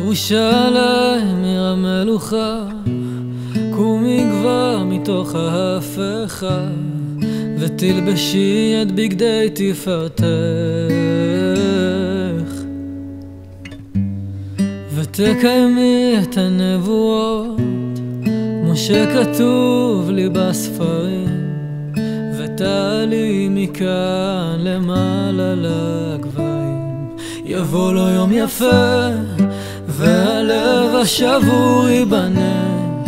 ירושלים עיר המלוכה, קומי גבוה מתוך ההפכה, ותלבשי את בגדי תפארתך, ותקיימי את הנבואות כמו שכתוב לי בספרים, ותעלי מכאן למעלה לגבהים. יבוא לו יום יפה והלב השבור ייבנה,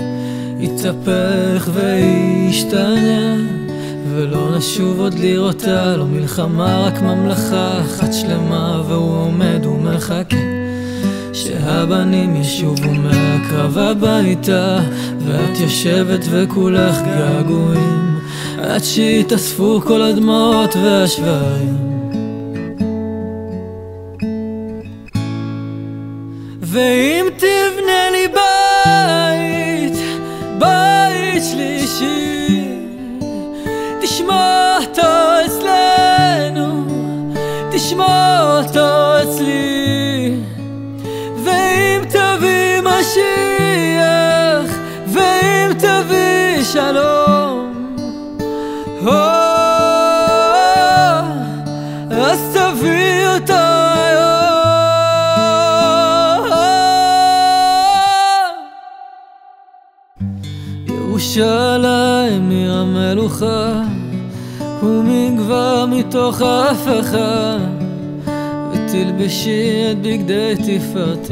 יתהפך וישתנה, ולא נשוב עוד לראותה, לא מלחמה רק ממלכה אחת שלמה. והוא עומד ומחכה שהבנים ישובו מהקרב הביתה, ואת יושבת וכולך געגועים, עד שיתאספו כל הדמעות והשברים. ואם תבנה לי בית שלישי, תשמע אותו אצלנו, תשמע אותו אצלי. ואם תביא משיח, ואם תביא שלום, אז תביא אותו היום. ירושלים עיר המלוכה, קומי גבוה מתוך ההפכה, ותלבשי את בגדי תפארתך,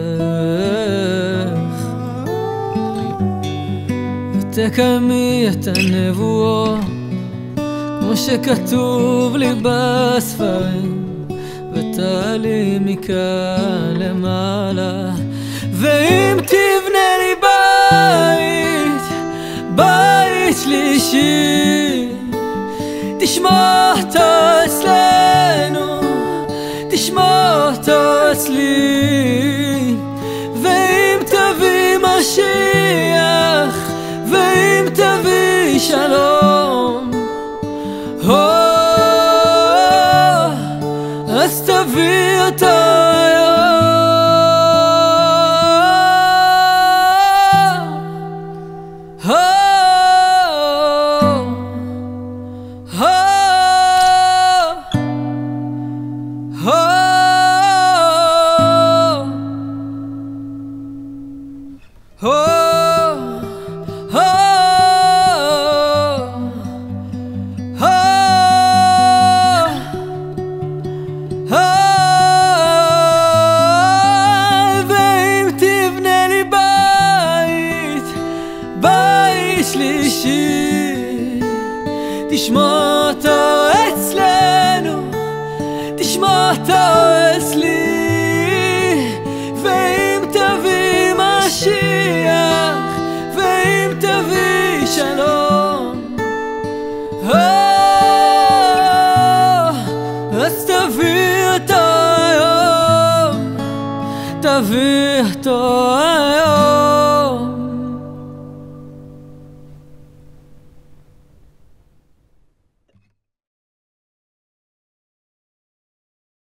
ותקיימי את הנבואות כמו שכתוב לי בספרים, ותעלי מכאן למעלה. ואם תבנה לי בית שלישי, תשמע אותו אצלנו, תשמע אותו אצלי. ואם תביא משיח, ואם תביא שלום, אז תביא אותו היום. שלישי, תשמע אותו אצלנו, תשמע אותו אצלי. ואם תביא משיח, ואם תביא שלום, אז תביא אותו היום, תביא אותו היום.